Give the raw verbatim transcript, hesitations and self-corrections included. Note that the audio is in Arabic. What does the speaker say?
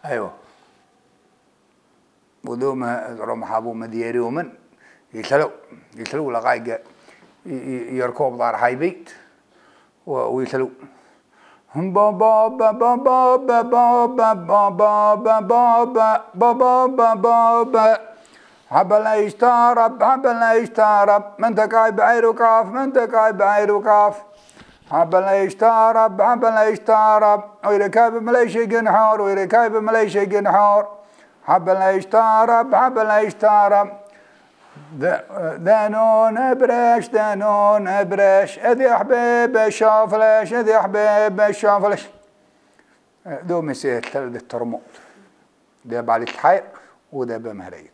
ايوه ودوم رمح ابو مديري ومن يتلو يتلو لغاية يركب دار هاي بيت ويتلو بابا بابا بابا بابا بابا بابا بابا بابا حبل يشترب حبل يشترب من تكاي بعير وكاف من تكاي بعير وكاف حبل يشترب حبل يشترب ويركب مليشي جنحور ويركب مليشي جنحور حبل يشترب حبل يشترب دانون بريش دانون بريش اذي حبيب الشافلش اذي حبيب الشافلش دو مسير ثلاث ترموت ده بعد الحير وده بمهرية